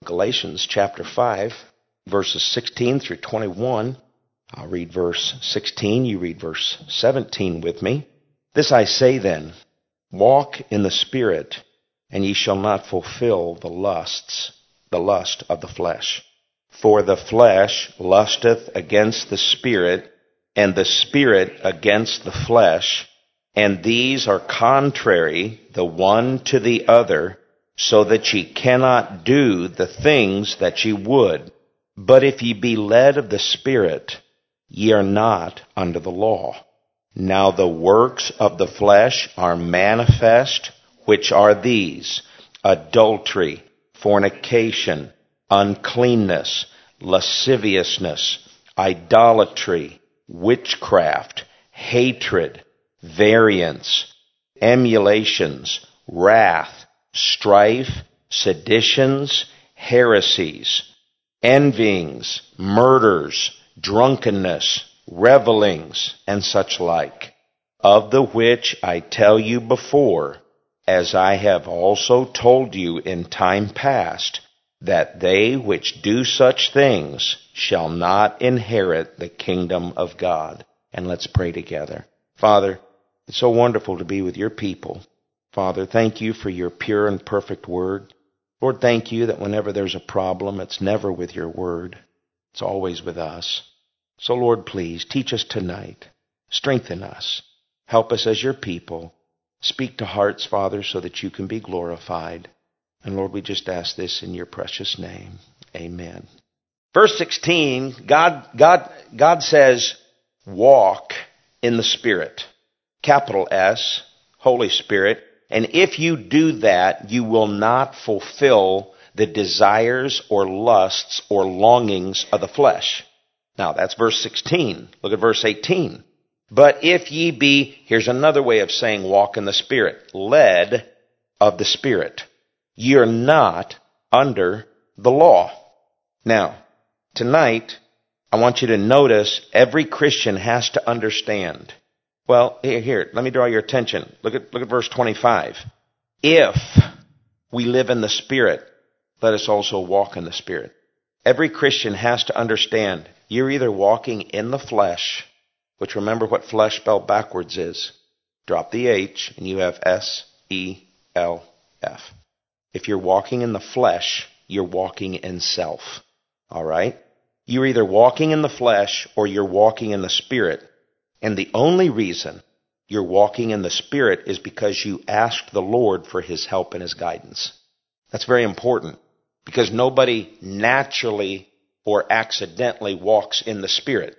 Galatians chapter 5, verses 16 through 21. I'll read verse 16. You read verse 17 with me. This I say then, walk in the Spirit, and ye shall not fulfill the lust of the flesh. For the flesh lusteth against the Spirit, and the Spirit against the flesh, and these are contrary the one to the other, so that ye cannot do the things that ye would. But if ye be led of the Spirit, ye are not under the law. Now the works of the flesh are manifest, which are these: adultery, fornication, uncleanness, lasciviousness, idolatry, witchcraft, hatred, variance, emulations, wrath, strife, seditions, heresies, envyings, murders, drunkenness, revelings, and such like, of the which I tell you before, as I have also told you in time past, that they which do such things shall not inherit the kingdom of God. And let's pray together. Father, it's so wonderful to be with your people. Father, thank you for your pure and perfect word. Lord, thank you that whenever there's a problem, it's never with your word. It's always with us. So, Lord, please teach us tonight. Strengthen us. Help us as your people. Speak to hearts, Father, so that you can be glorified. And, Lord, we just ask this in your precious name. Amen. Verse 16, God says, walk in the Spirit. Capital S, Holy Spirit. And if you do that, you will not fulfill the desires or lusts or longings of the flesh. Now, that's verse 16. Look at verse 18. But if ye be, here's another way of saying walk in the Spirit, led of the Spirit. Ye are not under the law. Now, tonight, I want you to notice every Christian has to understand. Well, here, let me draw your attention. Look at verse 25. If we live in the Spirit, let us also walk in the Spirit. Every Christian has to understand you're either walking in the flesh, which remember what flesh spelled backwards is. Drop the H and you have S-E-L-F. If you're walking in the flesh, you're walking in self. All right? You're either walking in the flesh or you're walking in the Spirit. And the only reason you're walking in the Spirit is because you asked the Lord for His help and His guidance. That's very important because nobody naturally or accidentally walks in the Spirit.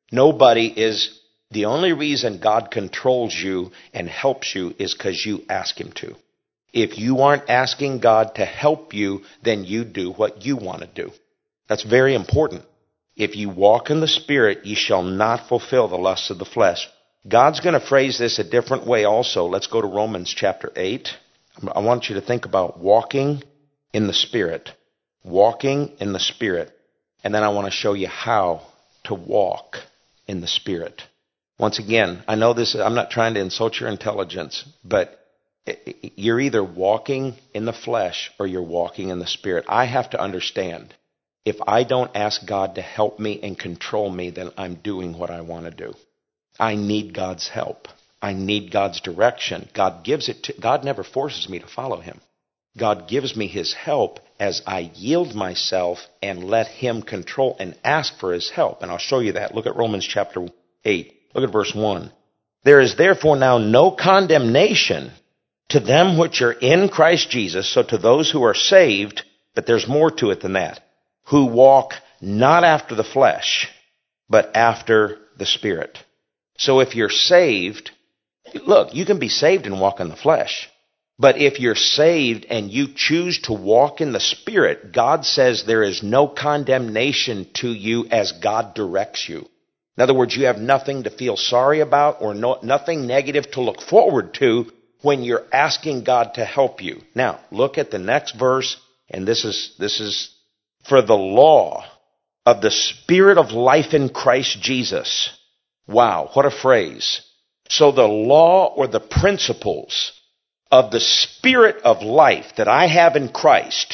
The only reason God controls you and helps you is because you ask Him to. If you aren't asking God to help you, then you do what you want to do. That's very important. If you walk in the Spirit, ye shall not fulfill the lusts of the flesh. God's going to phrase this a different way also. Let's go to Romans chapter 8. I want you to think about walking in the Spirit. Walking in the Spirit. And then I want to show you how to walk in the Spirit. Once again, I know I'm not trying to insult your intelligence, but you're either walking in the flesh or you're walking in the Spirit. I have to understand. If I don't ask God to help me and control me, then I'm doing what I want to do. I need God's help. I need God's direction. God never forces me to follow Him. God gives me His help as I yield myself and let Him control and ask for His help. And I'll show you that. Look at Romans chapter 8. Look at verse 1. There is therefore now no condemnation to them which are in Christ Jesus, so to those who are saved, but there's more to it than that, who walk not after the flesh, but after the Spirit. So if you're saved, look, you can be saved and walk in the flesh. But if you're saved and you choose to walk in the Spirit, God says there is no condemnation to you as God directs you. In other words, you have nothing to feel sorry about or nothing negative to look forward to when you're asking God to help you. Now, look at the next verse, and this is for the law of the Spirit of life in Christ Jesus. Wow, what a phrase. So the law or the principles of the Spirit of life that I have in Christ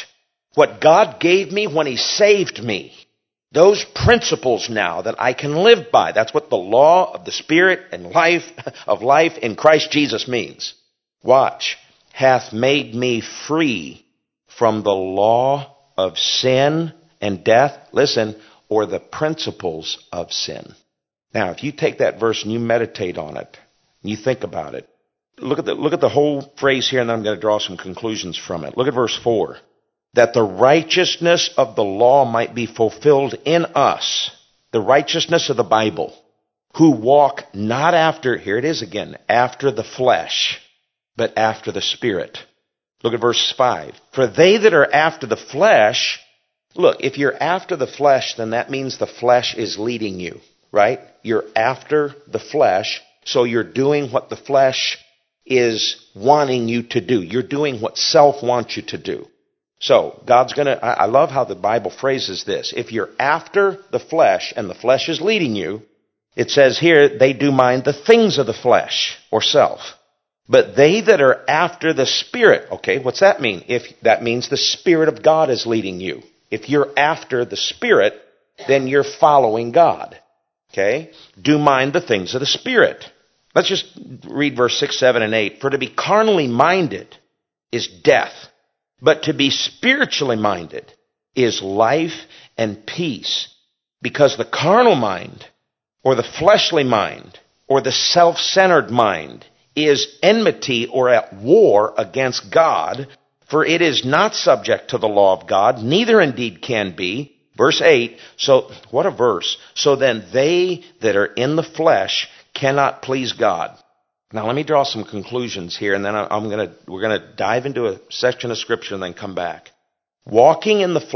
What God gave me when He saved me. Those principles now that I can live by. That's what the law of the Spirit and life in Christ Jesus means. Watch. Hath made me free from the law of sin and death. Listen, or the principles of sin. Now, if you take that verse and you meditate on it, and you think about it, look at the whole phrase here, and then I'm going to draw some conclusions from it. Look at verse 4. That the righteousness of the law might be fulfilled in us, the righteousness of the Bible, who walk not after, here it is again, after the flesh, but after the Spirit. Look at verse 5. For they that are after the flesh, look, if you're after the flesh, then that means the flesh is leading you, right? You're after the flesh, so you're doing what the flesh is wanting you to do. You're doing what self wants you to do. So, I love how the Bible phrases this. If you're after the flesh and the flesh is leading you, it says here, they do mind the things of the flesh or self. But they that are after the Spirit, okay, what's that mean? That means the Spirit of God is leading you. If you're after the Spirit, then you're following God. Okay? Do mind the things of the Spirit. Let's just read verse 6, 7, and 8. For to be carnally minded is death. But to be spiritually minded is life and peace, because the carnal mind, or the fleshly mind, or the self-centered mind is enmity or at war against God, for it is not subject to the law of God, neither indeed can be. Verse 8, so, what a verse. So then they that are in the flesh cannot please God. Now let me draw some conclusions here, and then we're gonna dive into a section of Scripture and then come back. Walking in the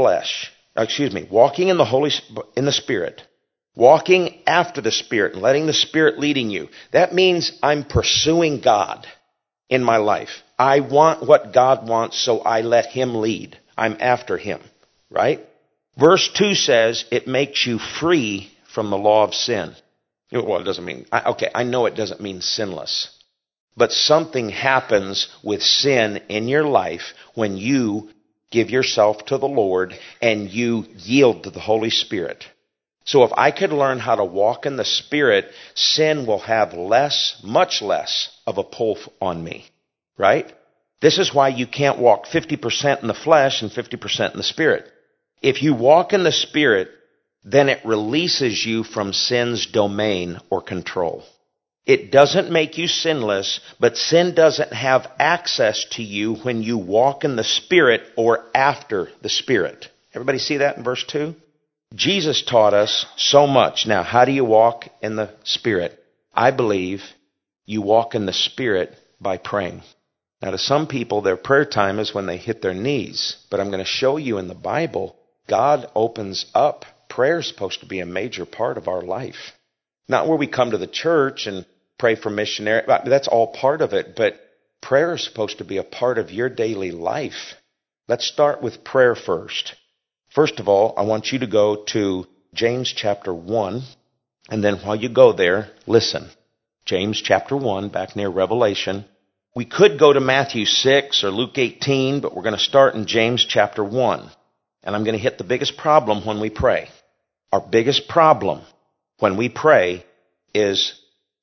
Spirit, walking after the Spirit and letting the Spirit leading you. That means I'm pursuing God in my life. I want what God wants, so I let Him lead. I'm after Him, right? Verse 2 says it makes you free from the law of sin. Well, it doesn't mean, I know it doesn't mean sinless. But something happens with sin in your life when you give yourself to the Lord and you yield to the Holy Spirit. So if I could learn how to walk in the Spirit, sin will have much less of a pull on me, right? This is why you can't walk 50% in the flesh and 50% in the Spirit. If you walk in the Spirit, then it releases you from sin's domain or control. It doesn't make you sinless, but sin doesn't have access to you when you walk in the Spirit or after the Spirit. Everybody see that in verse 2? Jesus taught us so much. Now, how do you walk in the Spirit? I believe you walk in the Spirit by praying. Now, to some people, their prayer time is when they hit their knees. But I'm going to show you in the Bible, God opens up. Prayer is supposed to be a major part of our life. Not where we come to the church and pray for missionary. That's all part of it. But prayer is supposed to be a part of your daily life. Let's start with prayer first. First of all, I want you to go to James chapter 1. And then while you go there, listen. James chapter 1, back near Revelation. We could go to Matthew 6 or Luke 18, but we're going to start in James chapter 1. And I'm going to hit the biggest problem when we pray. Our biggest problem when we pray is,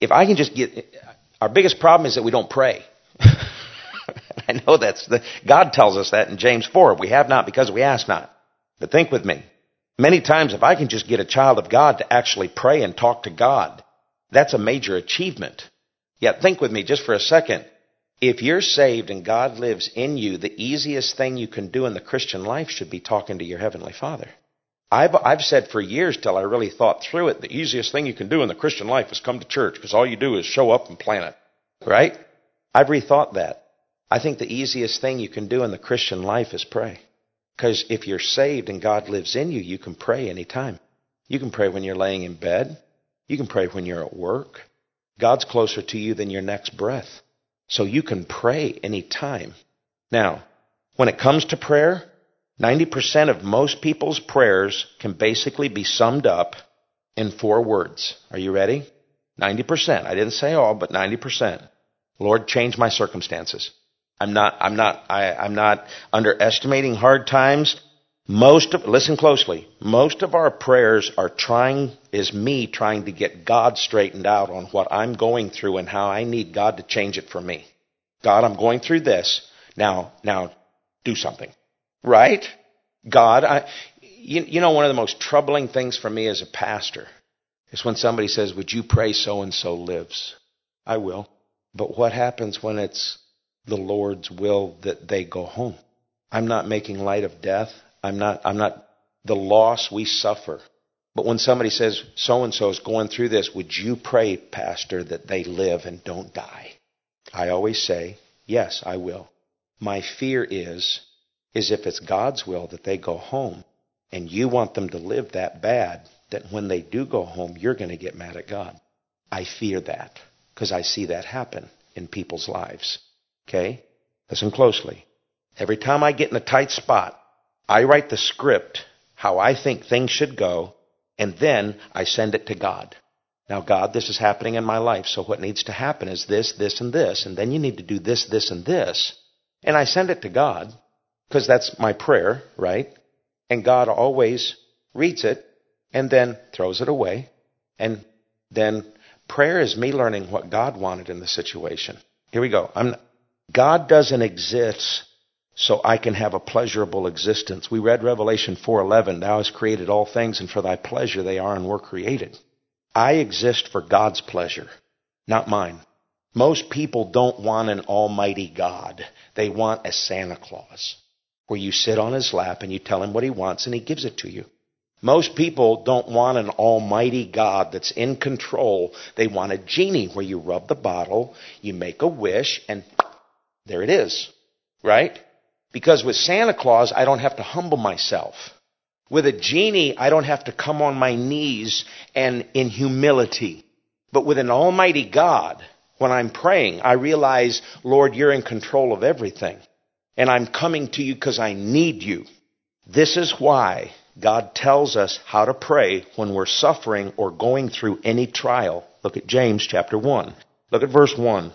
our biggest problem is that we don't pray. I know God tells us that in James 4. We have not because we ask not. But think with me. Many times if I can just get a child of God to actually pray and talk to God, that's a major achievement. Yet think with me just for a second. If you're saved and God lives in you, the easiest thing you can do in the Christian life should be talking to your Heavenly Father. I've said for years till I really thought through it, the easiest thing you can do in the Christian life is come to church because all you do is show up and plan it, right? I've rethought that. I think the easiest thing you can do in the Christian life is pray. Because if you're saved and God lives in you, you can pray anytime. You can pray when you're laying in bed. You can pray when you're at work. God's closer to you than your next breath. So you can pray anytime. Now, when it comes to prayer, 90% of most people's prayers can basically be summed up in 4 words. Are you ready? 90%. I didn't say all, but 90%. Lord, change my circumstances. I'm not underestimating hard times. Listen closely, most of our prayers is me trying to get God straightened out on what I'm going through and how I need God to change it for me. God, I'm going through this. Now do something. Right? God, you know, one of the most troubling things for me as a pastor is when somebody says, would you pray so-and-so lives? I will. But what happens when it's the Lord's will that they go home? I'm not making light of death. I'm not the loss we suffer. But when somebody says, so-and-so is going through this, would you pray, Pastor, that they live and don't die? I always say, yes, I will. My fear is if it's God's will that they go home and you want them to live that bad, that when they do go home, you're going to get mad at God. I fear that because I see that happen in people's lives. Okay? Listen closely. Every time I get in a tight spot, I write the script, how I think things should go, and then I send it to God. Now, God, this is happening in my life, so what needs to happen is this, this, and this, and then you need to do this, this, and this. And I send it to God, because that's my prayer, right? And God always reads it, and then throws it away. And then prayer is me learning what God wanted in the situation. Here we go. God doesn't exist so I can have a pleasurable existence. We read Revelation 4:11, thou hast created all things, and for thy pleasure they are and were created. I exist for God's pleasure, not mine. Most people don't want an almighty God. They want a Santa Claus, where you sit on his lap and you tell him what he wants and he gives it to you. Most people don't want an almighty God that's in control. They want a genie where you rub the bottle, you make a wish, and there it is, right? Because with Santa Claus, I don't have to humble myself. With a genie, I don't have to come on my knees and in humility. But with an almighty God, when I'm praying, I realize, Lord, you're in control of everything. And I'm coming to you because I need you. This is why God tells us how to pray when we're suffering or going through any trial. Look at James chapter 1. Look at verse 1.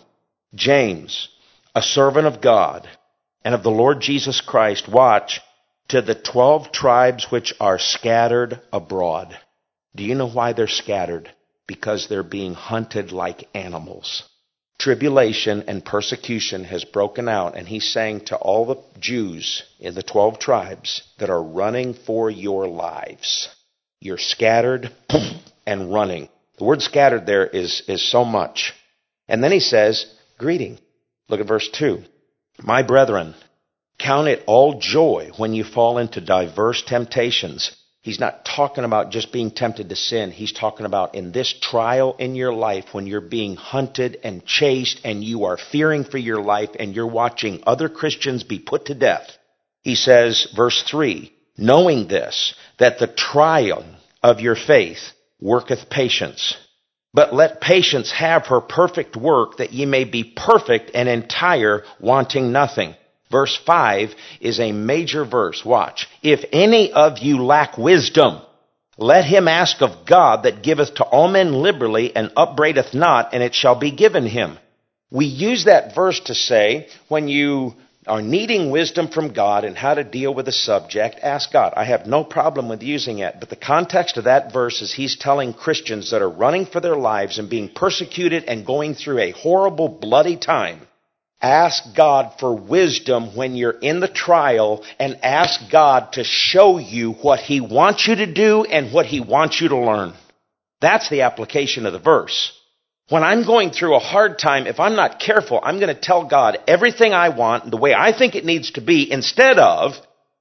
James, a servant of God and of the Lord Jesus Christ, watch, to the 12 tribes which are scattered abroad. Do you know why they're scattered? Because they're being hunted like animals. Tribulation and persecution has broken out, and he's saying to all the Jews in the 12 tribes that are running for your lives, you're scattered and running. The word scattered there is so much. And then he says, greeting. Look at verse 2. My brethren, count it all joy when you fall into diverse temptations. He's not talking about just being tempted to sin. He's talking about in this trial in your life when you're being hunted and chased and you are fearing for your life and you're watching other Christians be put to death. He says, verse 3, knowing this, that the trial of your faith worketh patience. But let patience have her perfect work, that ye may be perfect and entire, wanting nothing. Verse 5 is a major verse. Watch. If any of you lack wisdom, let him ask of God that giveth to all men liberally and upbraideth not, and it shall be given him. We use that verse to say, when you are needing wisdom from God and how to deal with a subject, ask God. I have no problem with using it, but the context of that verse is he's telling Christians that are running for their lives and being persecuted and going through a horrible, bloody time, ask God for wisdom when you're in the trial, and ask God to show you what he wants you to do and what he wants you to learn. That's the application of the verse. When I'm going through a hard time, if I'm not careful, I'm going to tell God everything I want the way I think it needs to be, instead of,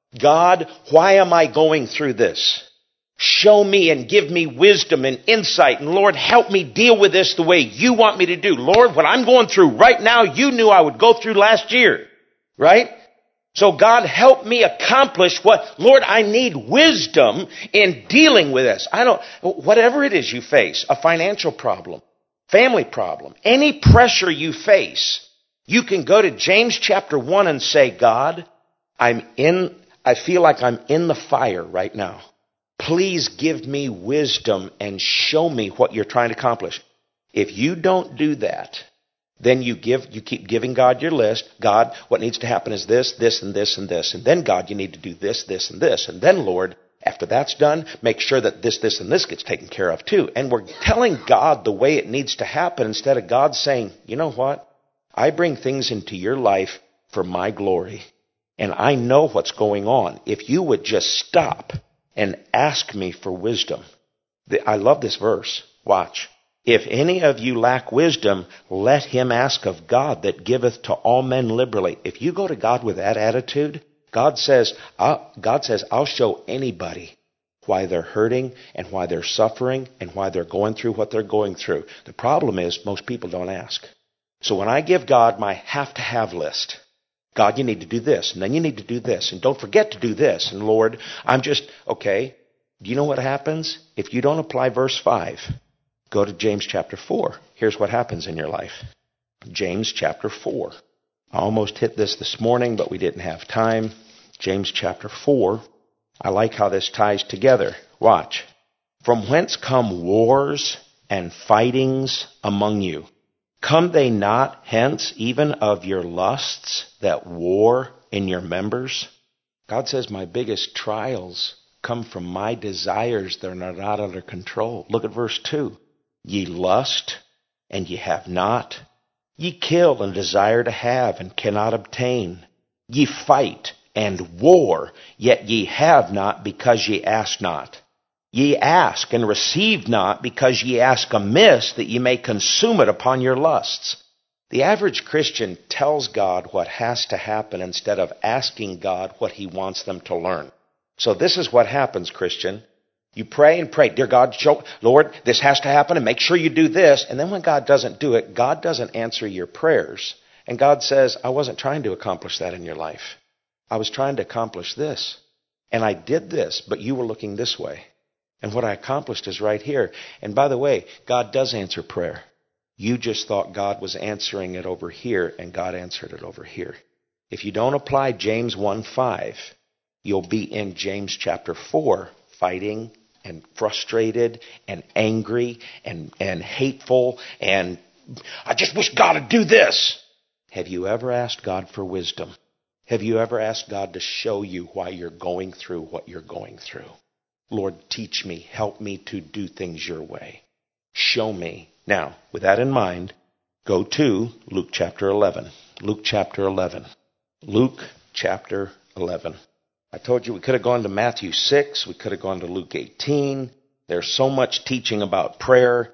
God, why am I going through this? Show me and give me wisdom and insight. And Lord, help me deal with this the way you want me to do. Lord, what I'm going through right now, you knew I would go through last year. Right? So God, help me accomplish Lord, I need wisdom in dealing with this. Whatever it is you face, a financial problem, family problem, any pressure you face, you can go to James chapter 1 and say, God, I feel like I'm in the fire right now. Please give me wisdom and show me what you're trying to accomplish. If you don't do that, Then you keep giving God your list. God, what needs to happen is this, this, and this, and this. And then God, you need to do this, this, and this. And then Lord, after that's done, make sure that this, this, and this gets taken care of too. And we're telling God the way it needs to happen instead of God saying, you know what? I bring things into your life for my glory. And I know what's going on. If you would just stop and ask me for wisdom. I love this verse. Watch. If any of you lack wisdom, let him ask of God that giveth to all men liberally. If you go to God with that attitude, God says, I'll show anybody why they're hurting and why they're suffering and why they're going through what they're going through. The problem is most people don't ask. So when I give God my have-to-have list, God, you need to do this, and then you need to do this, and don't forget to do this. And Lord, okay, do you know what happens? If you don't apply verse 5, go to James chapter 4. Here's what happens in your life. James chapter 4. I almost hit this morning, but we didn't have time. James chapter 4. I like how this ties together. Watch. From whence come wars and fightings among you? Come they not hence even of your lusts that war in your members? God says my biggest trials come from my desires that are not under control. Look at verse 2. Ye lust, and ye have not. Ye kill and desire to have, and cannot obtain. Ye fight and war, yet ye have not, because ye ask not. Ye ask and receive not, because ye ask amiss, that ye may consume it upon your lusts. The average Christian tells God what has to happen instead of asking God what he wants them to learn. So this is what happens, Christian. You pray and pray, dear God, Lord, this has to happen and make sure you do this. And then when God doesn't do it, God doesn't answer your prayers. And God says, I wasn't trying to accomplish that in your life. I was trying to accomplish this. And I did this, but you were looking this way. And what I accomplished is right here. And by the way, God does answer prayer. You just thought God was answering it over here, and God answered it over here. If you don't apply James 1:5, you'll be in James chapter 4 fighting and frustrated and angry and hateful and I just wish God would do this. Have you ever asked God for wisdom? Have you ever asked God to show you why you're going through what you're going through? Lord, teach me, help me to do things your way. Show me. Now, with that in mind, go to Luke chapter 11. Luke chapter 11. Luke chapter 11. I told you we could have gone to Matthew 6. We could have gone to Luke 18. There's so much teaching about prayer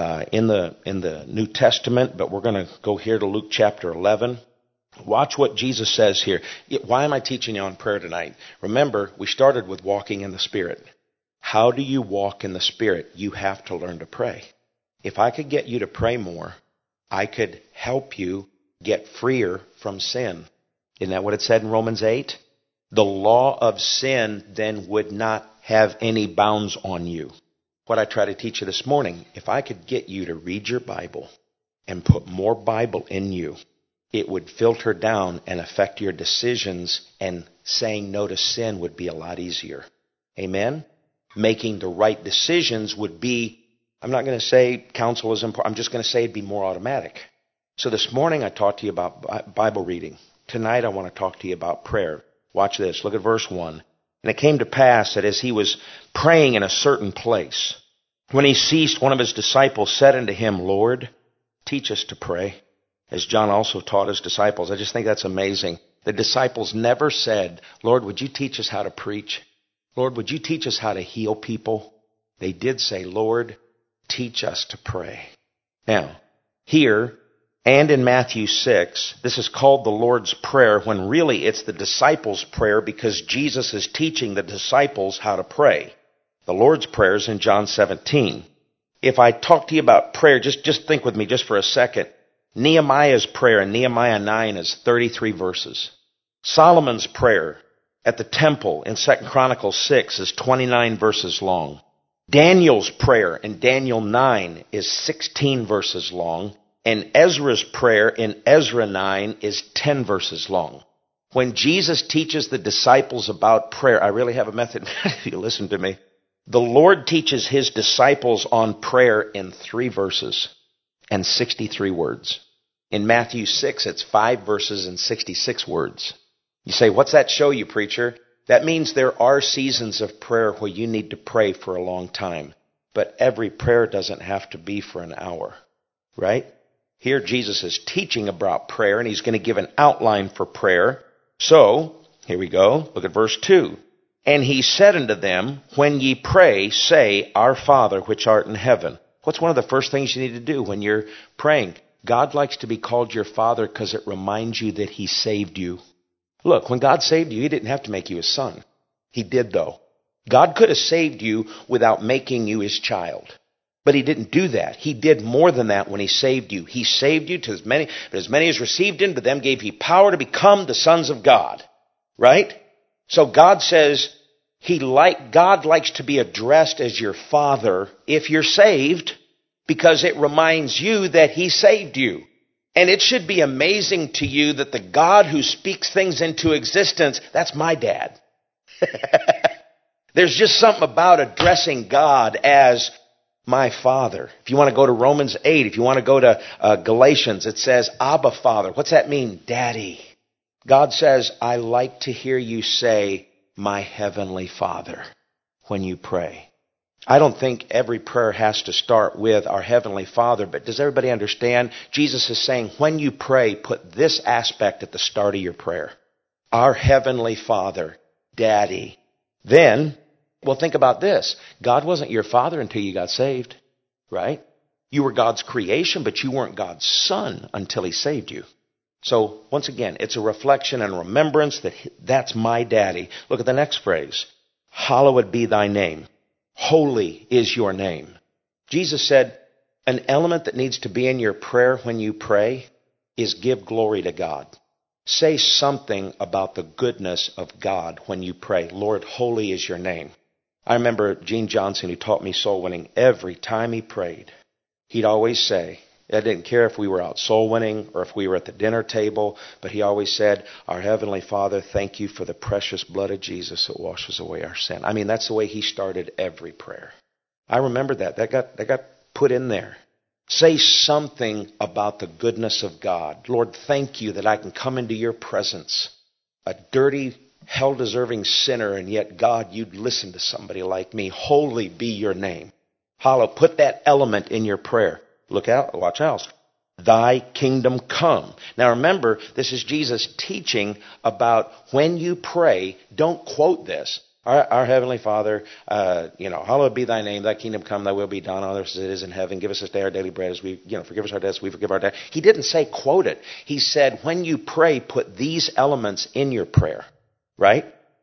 in the New Testament, but we're going to go here to Luke chapter 11. Watch what Jesus says here. Why am I teaching you on prayer tonight? Remember, we started with walking in the Spirit. How do you walk in the Spirit? You have to learn to pray. If I could get you to pray more, I could help you get freer from sin. Isn't that what it said in Romans 8? The law of sin then would not have any bounds on you. What I try to teach you this morning, if I could get you to read your Bible and put more Bible in you, it would filter down and affect your decisions, and saying no to sin would be a lot easier. Amen? Making the right decisions would be, I'm not going to say counsel is important, I'm just going to say it'd be more automatic. So this morning I talked to you about Bible reading. Tonight I want to talk to you about prayer. Watch this. Look at verse 1. And it came to pass that as he was praying in a certain place, when he ceased, one of his disciples said unto him, Lord, teach us to pray, as John also taught his disciples. I just think that's amazing. The disciples never said, Lord, would you teach us how to preach? Lord, would you teach us how to heal people? They did say, Lord, teach us to pray. Now, here, and in Matthew 6, this is called the Lord's Prayer, when really it's the disciples' prayer, because Jesus is teaching the disciples how to pray. The Lord's Prayer is in John 17. If I talk to you about prayer, just think with me just for a second. Nehemiah's prayer in Nehemiah 9 is 33 verses. Solomon's prayer at the temple in 2 Chronicles 6 is 29 verses long. Daniel's prayer in Daniel 9 is 16 verses long. And Ezra's prayer in Ezra 9 is 10 verses long. When Jesus teaches the disciples about prayer, I really have a method. If you listen to me. The Lord teaches his disciples on prayer in 3 verses and 63 words. In Matthew 6, it's 5 verses and 66 words. You say, what's that show you, preacher? That means there are seasons of prayer where you need to pray for a long time. But every prayer doesn't have to be for an hour, right? Here Jesus is teaching about prayer, and he's going to give an outline for prayer. So, here we go. Look at verse 2. And he said unto them, when ye pray, say, Our Father, which art in heaven. What's one of the first things you need to do when you're praying? God likes to be called your Father because it reminds you that he saved you. Look, when God saved you, he didn't have to make you his son. He did, though. God could have saved you without making you his child. But he didn't do that. He did more than that when he saved you. He saved you to as many as received him, to them gave he power to become the sons of God. Right? So God says God likes to be addressed as your Father if you're saved, because it reminds you that he saved you. And it should be amazing to you that the God who speaks things into existence, that's my dad. There's just something about addressing God as my Father. If you want to go to Romans 8, if you want to go to Galatians, it says, Abba, Father. What's that mean? Daddy. God says, I like to hear you say, my Heavenly Father, when you pray. I don't think every prayer has to start with our Heavenly Father, but does everybody understand? Jesus is saying, when you pray, put this aspect at the start of your prayer. Our Heavenly Father, Daddy. Then, well, think about this. God wasn't your father until you got saved, right? You were God's creation, but you weren't God's son until he saved you. So, once again, it's a reflection and remembrance that that's my daddy. Look at the next phrase. Hallowed be thy name. Holy is your name. Jesus said, an element that needs to be in your prayer when you pray is give glory to God. Say something about the goodness of God when you pray. Lord, holy is your name. I remember Gene Johnson, who taught me soul winning, every time he prayed, he'd always say, I didn't care if we were out soul winning or if we were at the dinner table, but he always said, Our Heavenly Father, thank you for the precious blood of Jesus that washes away our sin. I mean, that's the way he started every prayer. I remember that. That got put in there. Say something about the goodness of God. Lord, thank you that I can come into your presence, a dirty, hell-deserving sinner, and yet, God, you'd listen to somebody like me. Holy be your name. Hollow, put that element in your prayer. Look out, watch out. Thy kingdom come. Now remember, this is Jesus teaching about when you pray, don't quote this. Our Heavenly Father, hallowed be thy name, thy kingdom come, thy will be done on earth as it is in heaven. Give us this day our daily bread as we, forgive us our debts, we forgive our debts. He didn't say quote it. He said, when you pray, put these elements in your prayer. Right?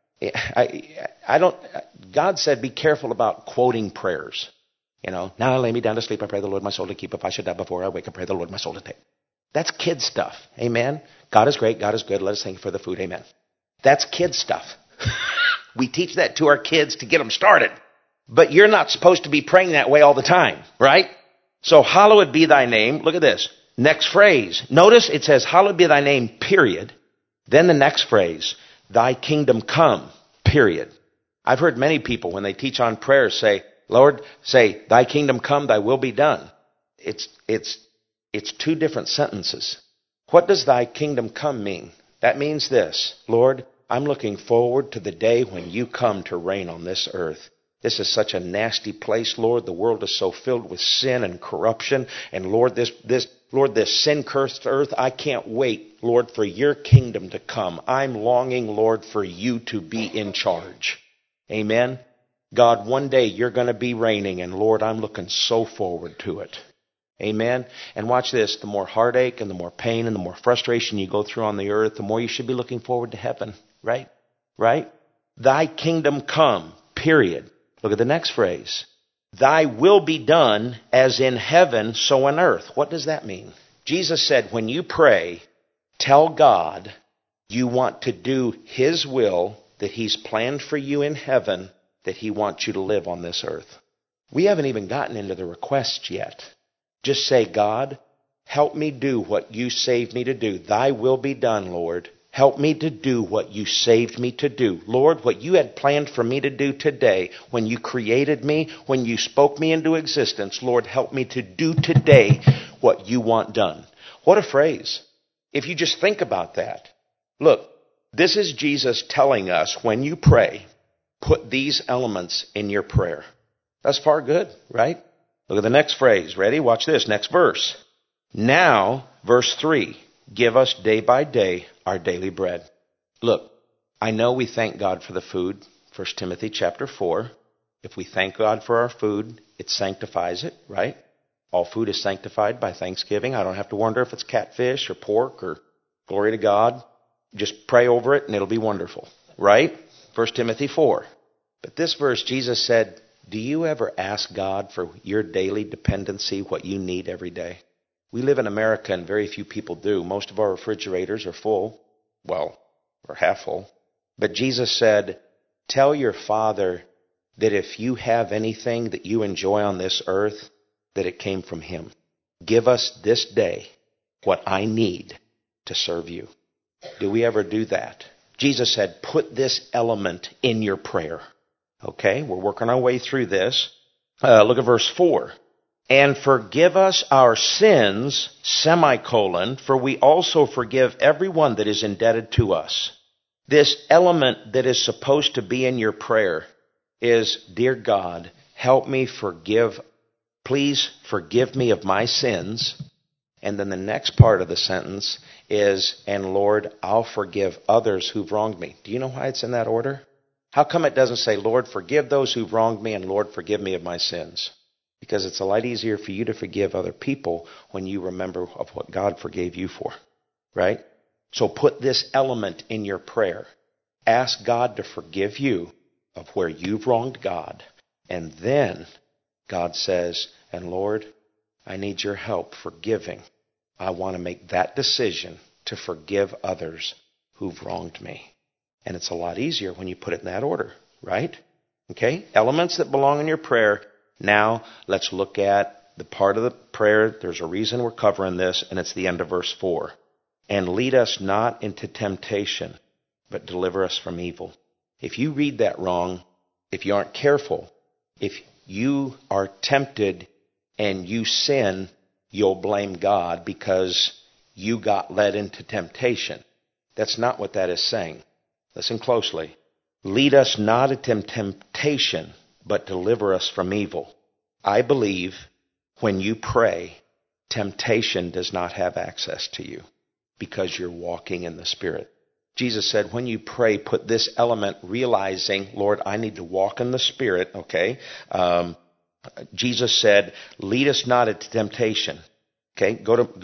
God said, be careful about quoting prayers. Now I lay me down to sleep, I pray the Lord my soul to keep. If I should die before I wake, I pray the Lord my soul to take. That's kid stuff. Amen? God is great, God is good, let us thank you for the food. Amen. That's kid stuff. We teach that to our kids to get them started. But you're not supposed to be praying that way all the time, right? So hallowed be thy name. Look at this. Next phrase. Notice it says hallowed be thy name, period. Then the next phrase, thy kingdom come, period. I've heard many people when they teach on prayer say, Lord, say, thy kingdom come, thy will be done. It's two different sentences. What does thy kingdom come mean? That means this, Lord, I'm looking forward to the day when you come to reign on this earth. This is such a nasty place, Lord. The world is so filled with sin and corruption. And Lord, this sin-cursed earth, I can't wait, Lord, for your kingdom to come. I'm longing, Lord, for you to be in charge. Amen? God, one day you're going to be reigning, and Lord, I'm looking so forward to it. Amen? And watch this, the more heartache and the more pain and the more frustration you go through on the earth, the more you should be looking forward to heaven. Right? Right? Thy kingdom come, period. Look at the next phrase. Thy will be done as in heaven, so on earth. What does that mean? Jesus said, when you pray, tell God you want to do his will, that he's planned for you in heaven, that he wants you to live on this earth. We haven't even gotten into the requests yet. Just say, God, help me do what you saved me to do. Thy will be done, Lord. Help me to do what you saved me to do. Lord, what you had planned for me to do today, when you created me, when you spoke me into existence, Lord, help me to do today what you want done. What a phrase. If you just think about that. Look, this is Jesus telling us when you pray, put these elements in your prayer. That's far good, right? Look at the next phrase. Ready? Watch this. Next verse. Now, verse 3, give us day by day our daily bread. Look, I know we thank God for the food. 1 Timothy chapter 4. If we thank God for our food, it sanctifies it, right? All food is sanctified by thanksgiving. I don't have to wonder if it's catfish or pork or glory to God. Just pray over it and it'll be wonderful, right? 1 Timothy 4. But this verse, Jesus said, do you ever ask God for your daily dependency, what you need every day? We live in America and very few people do. Most of our refrigerators are full. Well, or half full. But Jesus said, tell your Father that if you have anything that you enjoy on this earth, that it came from Him. Give us this day what I need to serve you. Do we ever do that? Jesus said, put this element in your prayer. Okay, we're working our way through this. Look at verse 4. And forgive us our sins, semicolon, for we also forgive everyone that is indebted to us. This element that is supposed to be in your prayer is, dear God, help me please forgive me of my sins. And then the next part of the sentence is, and Lord, I'll forgive others who've wronged me. Do you know why it's in that order? How come it doesn't say, Lord, forgive those who've wronged me, and Lord, forgive me of my sins? Because it's a lot easier for you to forgive other people when you remember of what God forgave you for, right? So put this element in your prayer. Ask God to forgive you of where you've wronged God. And then God says, and Lord, I need your help forgiving. I want to make that decision to forgive others who've wronged me. And it's a lot easier when you put it in that order, right? Okay? Elements that belong in your prayer. Now, let's look at the part of the prayer. There's a reason we're covering this, and it's the end of verse 4. And lead us not into temptation, but deliver us from evil. If you read that wrong, if you aren't careful, if you are tempted and you sin, you'll blame God because you got led into temptation. That's not what that is saying. Listen closely. Lead us not into temptation, but deliver us from evil. I believe when you pray, temptation does not have access to you because you're walking in the Spirit. Jesus said, when you pray, put this element, realizing, Lord, I need to walk in the Spirit, okay? Jesus said, lead us not into temptation. Okay,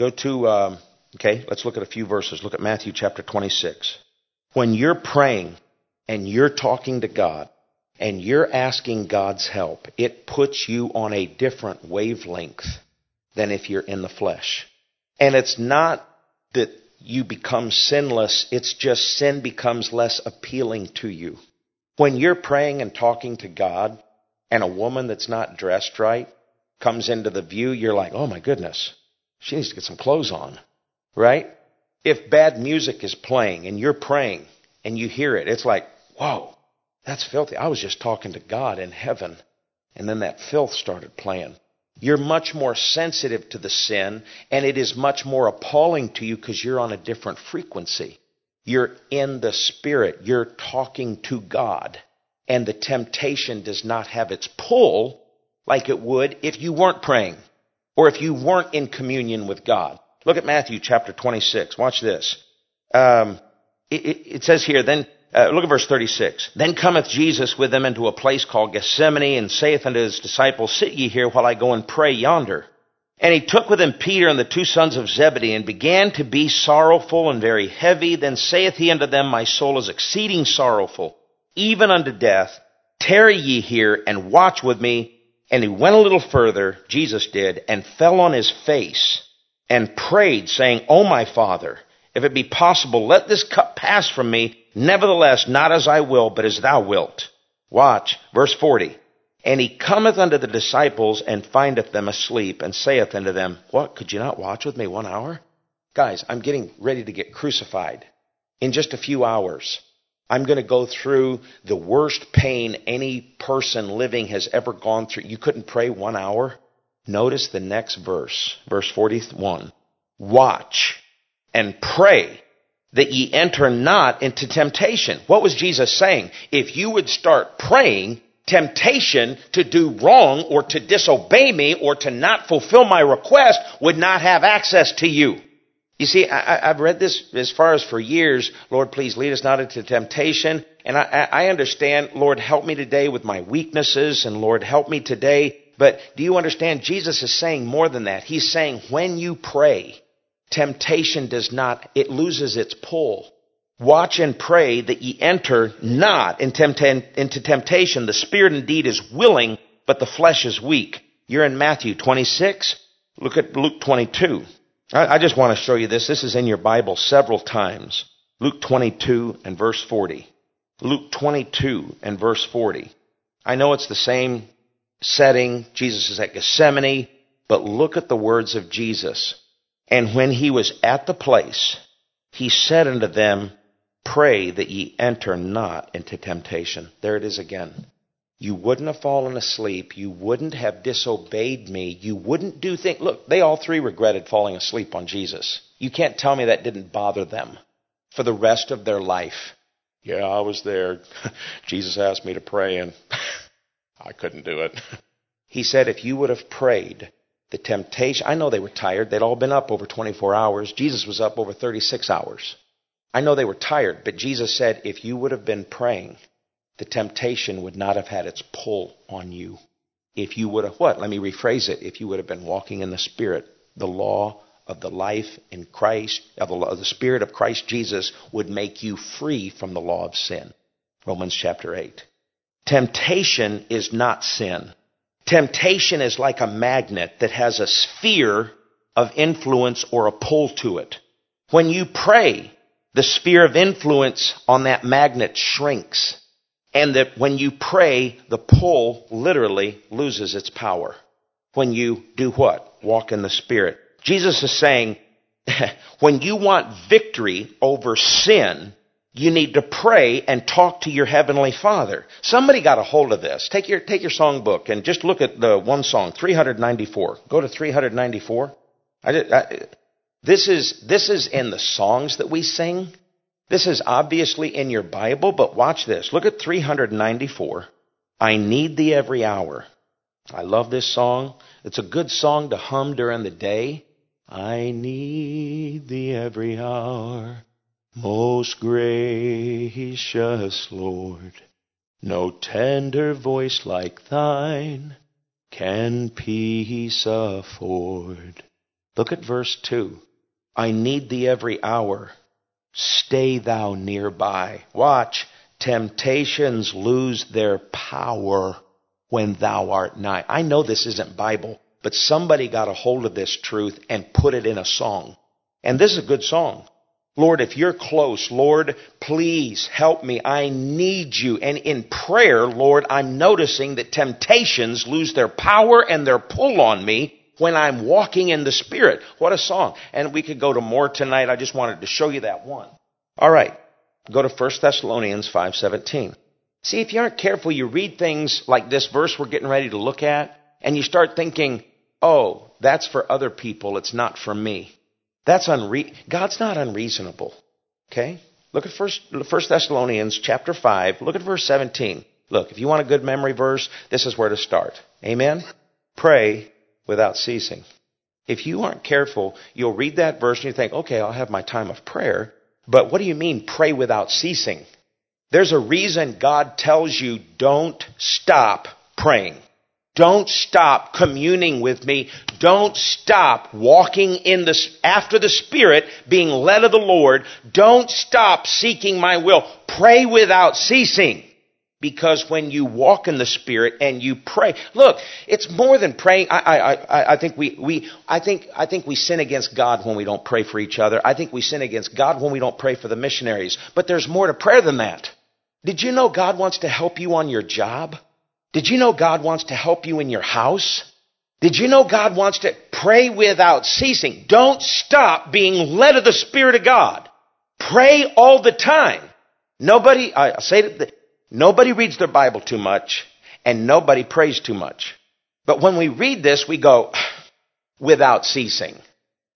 okay, let's look at a few verses. Look at Matthew chapter 26. When you're praying and you're talking to God and you're asking God's help, it puts you on a different wavelength than if you're in the flesh. And it's not that you become sinless, it's just sin becomes less appealing to you. When you're praying and talking to God and a woman that's not dressed right comes into the view, you're like, oh my goodness, she needs to get some clothes on, right? If bad music is playing and you're praying and you hear it, it's like, whoa, that's filthy. I was just talking to God in heaven, and then that filth started playing. You're much more sensitive to the sin, and it is much more appalling to you because you're on a different frequency. You're in the Spirit. You're talking to God, and the temptation does not have its pull like it would if you weren't praying or if you weren't in communion with God. Look at Matthew chapter 26. Watch this. It says here, then, look at verse 36. Then cometh Jesus with them into a place called Gethsemane, and saith unto his disciples, sit ye here while I go and pray yonder. And he took with him Peter and the two sons of Zebedee, and began to be sorrowful and very heavy. Then saith he unto them, my soul is exceeding sorrowful, even unto death. Tarry ye here, and watch with me. And he went a little further, Jesus did, and fell on his face, and prayed, saying, O my Father, if it be possible, let this cup pass from me. Nevertheless, not as I will, but as thou wilt. Watch, verse 40. And he cometh unto the disciples, and findeth them asleep, and saith unto them, what, could you not watch with me 1 hour? Guys, I'm getting ready to get crucified. In just a few hours, I'm going to go through the worst pain any person living has ever gone through. You couldn't pray 1 hour? Notice the next verse, verse 41. watch and pray that ye enter not into temptation. What was Jesus saying? If you would start praying, temptation to do wrong or to disobey me or to not fulfill my request would not have access to you. You see, I've read this as far as for years. Lord, please lead us not into temptation. And I understand, Lord, help me today with my weaknesses, and Lord, help me today. But do you understand? Jesus is saying more than that. He's saying when you pray, temptation does not, it loses its pull. Watch and pray that ye enter not into temptation. The spirit indeed is willing, but the flesh is weak. You're in Matthew 26. Look at Luke 22. I just want to show you this. This is in your Bible several times. Luke 22 and verse 40. Luke 22 and verse 40. I know it's the same setting. Jesus is at Gethsemane, but look at the words of Jesus. And when he was at the place, he said unto them, pray that ye enter not into temptation. There it is again. You wouldn't have fallen asleep. You wouldn't have disobeyed me. You wouldn't do things. Look, they all three regretted falling asleep on Jesus. You can't tell me that didn't bother them for the rest of their life. Yeah, I was there. Jesus asked me to pray and I couldn't do it. He said, if you would have prayed, the temptation, I know they were tired. They'd all been up over 24 hours. Jesus was up over 36 hours. I know they were tired, but Jesus said, if you would have been praying, the temptation would not have had its pull on you. If you would have, what? Let me rephrase it. If you would have been walking in the Spirit, the law of the life in Christ, of the Spirit of Christ Jesus would make you free from the law of sin. Romans chapter 8. Temptation is not sin. Temptation is like a magnet that has a sphere of influence or a pull to it. When you pray, the sphere of influence on that magnet shrinks. And that when you pray, the pull literally loses its power. When you do what? Walk in the Spirit. Jesus is saying, when you want victory over sin, you need to pray and talk to your Heavenly Father. Somebody got a hold of this. Take your songbook and just look at the one song, 394. Go to 394. This is in the songs that we sing. This is obviously in your Bible, but watch this. Look at 394. I need thee every hour. I love this song. It's a good song to hum during the day. I need thee every hour, most gracious Lord. No tender voice like thine can peace afford. Look at verse 2. I need thee every hour. Stay thou nearby. Watch. Temptations lose their power when thou art nigh. I know this isn't Bible, but somebody got a hold of this truth and put it in a song. And this is a good song. Lord, if you're close, Lord, please help me. I need you. And in prayer, Lord, I'm noticing that temptations lose their power and their pull on me when I'm walking in the Spirit. What a song. And we could go to more tonight. I just wanted to show you that one. All right. Go to 1 Thessalonians 5:17. See, if you aren't careful, you read things like this verse we're getting ready to look at, and you start thinking, oh, that's for other people. It's not for me. God's not unreasonable. Okay? Look at 1 Thessalonians chapter 5. Look at verse 17. Look, if you want a good memory verse, this is where to start. Amen? Pray without ceasing. If you aren't careful, you'll read that verse and you think, okay, I'll have my time of prayer. But what do you mean, pray without ceasing? There's a reason God tells you don't stop praying. Don't stop communing with me. Don't stop walking after the Spirit, being led of the Lord. Don't stop seeking my will. Pray without ceasing. Because when you walk in the Spirit and you pray, look, it's more than praying. I think we sin against God when we don't pray for each other. I think we sin against God when we don't pray for the missionaries. But there's more to prayer than that. Did you know God wants to help you on your job? Did you know God wants to help you in your house? Did you know God wants to pray without ceasing? Don't stop being led of the Spirit of God. Pray all the time. Nobody reads their Bible too much, and nobody prays too much. But when we read this, we go, without ceasing.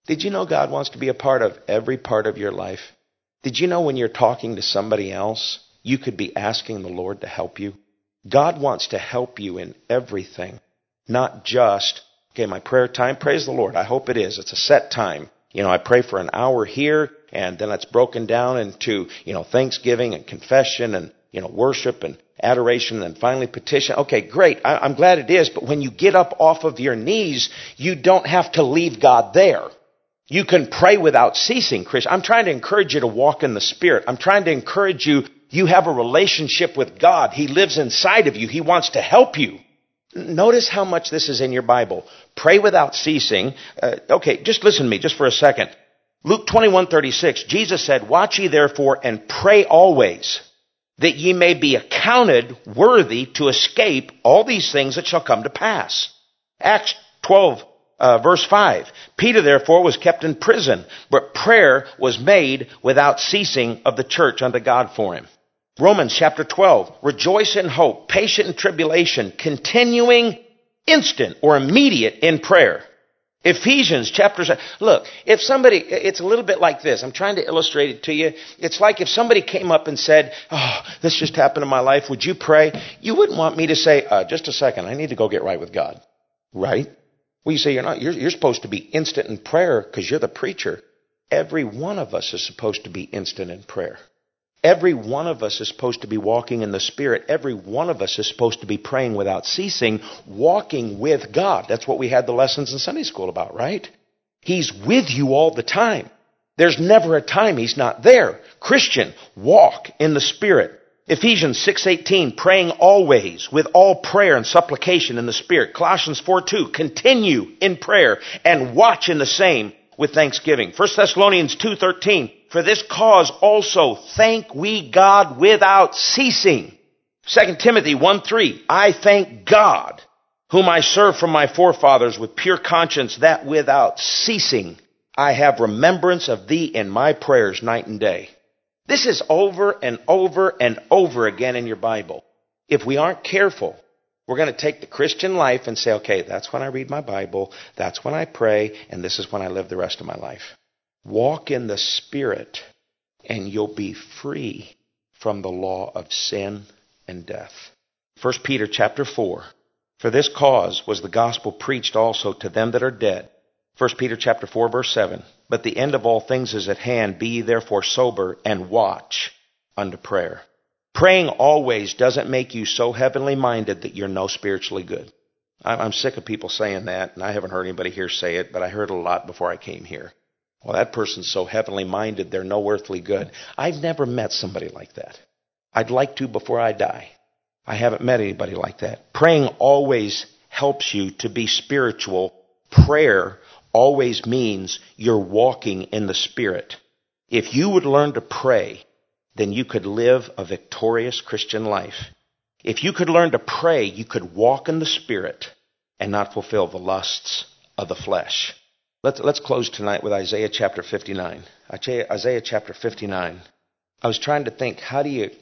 Did you know God wants to be a part of every part of your life? Did you know when you're talking to somebody else, you could be asking the Lord to help you? God wants to help you in everything, not just, okay, my prayer time, praise the Lord. I hope it is. It's a set time. I pray for an hour here, and then it's broken down into, thanksgiving and confession and, worship and adoration and finally petition. Okay, great. I'm glad it is. But when you get up off of your knees, you don't have to leave God there. You can pray without ceasing, Chris. I'm trying to encourage you to walk in the Spirit. I'm trying to encourage you. You have a relationship with God. He lives inside of you. He wants to help you. Notice how much this is in your Bible. Pray without ceasing. Okay, just listen to me just for a second. Luke 21:36, Jesus said, "Watch ye therefore and pray always, that ye may be accounted worthy to escape all these things that shall come to pass." Acts 12, verse 5, Peter therefore was kept in prison, but prayer was made without ceasing of the church unto God for him. Romans chapter 12, rejoice in hope, patient in tribulation, continuing instant or immediate in prayer. Ephesians chapter 7. Look, if somebody, it's a little bit like this. I'm trying to illustrate it to you. It's like if somebody came up and said, "Oh, this just happened in my life. Would you pray?" You wouldn't want me to say, "Just a second. I need to go get right with God." Right? Well, you say you're not. You're supposed to be instant in prayer because you're the preacher. Every one of us is supposed to be instant in prayer. Every one of us is supposed to be walking in the Spirit. Every one of us is supposed to be praying without ceasing, walking with God. That's what we had the lessons in Sunday school about, right? He's with you all the time. There's never a time He's not there. Christian, walk in the Spirit. Ephesians 6:18, praying always with all prayer and supplication in the Spirit. Colossians 4:2, continue in prayer and watch in the same with thanksgiving. 1 Thessalonians 2:13, for this cause also thank we God without ceasing. 2 Timothy 1:3, I thank God, whom I serve from my forefathers with pure conscience, that without ceasing I have remembrance of thee in my prayers night and day. This is over and over and over again in your Bible. If we aren't careful, we're going to take the Christian life and say, okay, that's when I read my Bible, that's when I pray, and this is when I live the rest of my life. Walk in the Spirit, and you'll be free from the law of sin and death. 1 Peter chapter 4, for this cause was the gospel preached also to them that are dead. 1 Peter chapter 4, verse 7, but the end of all things is at hand. Be ye therefore sober and watch unto prayer. Praying always doesn't make you so heavenly minded that you're no spiritually good. I'm sick of people saying that, and I haven't heard anybody here say it, but I heard it a lot before I came here. Well, that person's so heavenly minded, they're no earthly good. I've never met somebody like that. I'd like to before I die. I haven't met anybody like that. Praying always helps you to be spiritual. Prayer always means you're walking in the Spirit. If you would learn to pray, then you could live a victorious Christian life. If you could learn to pray, you could walk in the Spirit and not fulfill the lusts of the flesh. Let's close tonight with Isaiah chapter 59. Isaiah chapter 59. I was trying to think, how do you,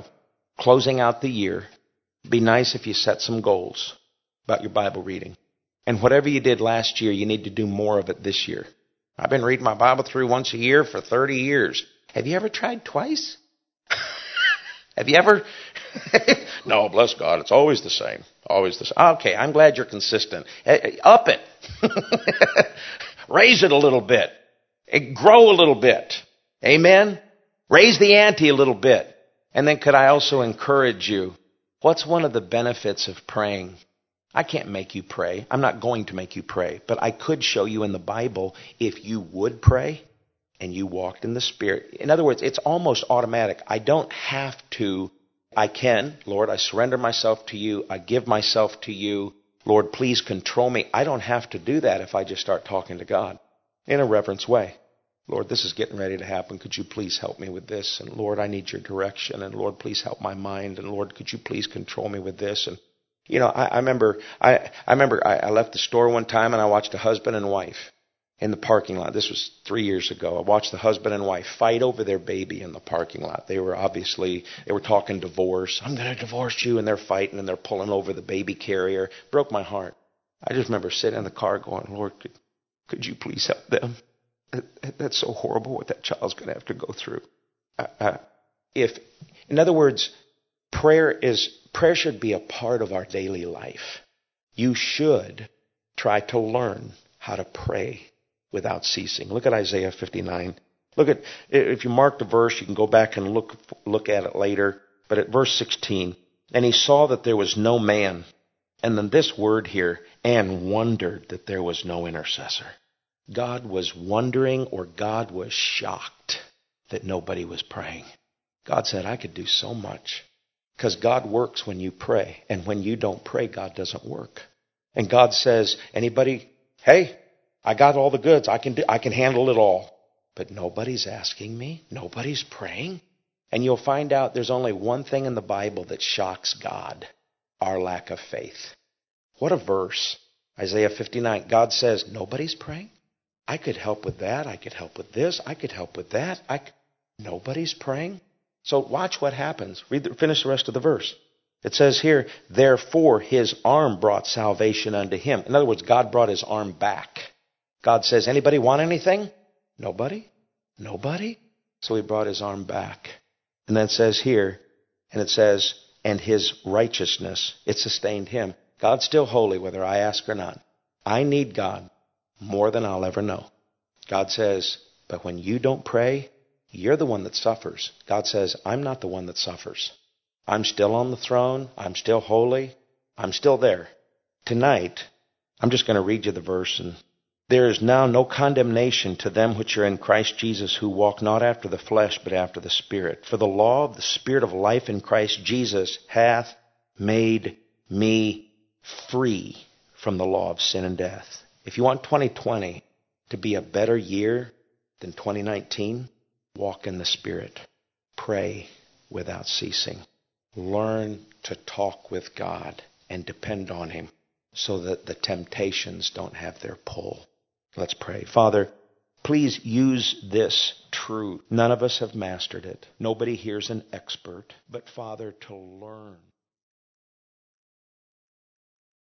closing out the year, be nice if you set some goals about your Bible reading. And whatever you did last year, you need to do more of it this year. I've been reading my Bible through once a year for 30 years. Have you ever tried twice? Have you ever? No, bless God, it's always the same. Always the same. Okay, I'm glad you're consistent. Up it. Raise it a little bit. Grow a little bit. Amen? Raise the ante a little bit. And then could I also encourage you, what's one of the benefits of praying? I can't make you pray. I'm not going to make you pray. But I could show you in the Bible if you would pray and you walked in the Spirit. In other words, it's almost automatic. I don't have to. I can. Lord, I surrender myself to you. I give myself to you. Lord, please control me. I don't have to do that if I just start talking to God in a reverence way. Lord, this is getting ready to happen. Could you please help me with this? And Lord, I need your direction. And Lord, please help my mind. And Lord, could you please control me with this? And I remember I left the store one time and I watched a husband and wife in the parking lot. This was 3 years ago. I watched the husband and wife fight over their baby in the parking lot. They were talking divorce. I'm going to divorce you. And they're fighting and they're pulling over the baby carrier. Broke my heart. I just remember sitting in the car going, Lord, could you please help them? That's so horrible what that child's going to have to go through. In other words, prayer should be a part of our daily life. You should try to learn how to pray without ceasing. Look at Isaiah 59. If you mark the verse, you can go back and look at it later. But at verse 16, and he saw that there was no man. And then this word here, and wondered that there was no intercessor. God was wondering, or God was shocked that nobody was praying. God said, I could do so much. Because God works when you pray. And when you don't pray, God doesn't work. And God says, anybody, hey, I got all the goods. I can handle it all. But nobody's asking me. Nobody's praying. And you'll find out there's only one thing in the Bible that shocks God: our lack of faith. What a verse. Isaiah 59. God says, nobody's praying? I could help with that. I could help with this. I could help with that. Nobody's praying? So watch what happens. Finish the rest of the verse. It says here, therefore his arm brought salvation unto him. In other words, God brought his arm back. God says, anybody want anything? Nobody? Nobody? So he brought his arm back. And then it says here, and it says, and his righteousness, it sustained him. God's still holy whether I ask or not. I need God more than I'll ever know. God says, but when you don't pray, you're the one that suffers. God says, I'm not the one that suffers. I'm still on the throne. I'm still holy. I'm still there. Tonight, I'm just going to read you the verse. And there is now no condemnation to them which are in Christ Jesus, who walk not after the flesh, but after the Spirit. For the law of the Spirit of life in Christ Jesus hath made me free from the law of sin and death. If you want 2020 to be a better year than 2019, walk in the Spirit. Pray without ceasing. Learn to talk with God and depend on Him so that the temptations don't have their pull. Let's pray. Father, please use this truth. None of us have mastered it. Nobody here's an expert. But Father, to learn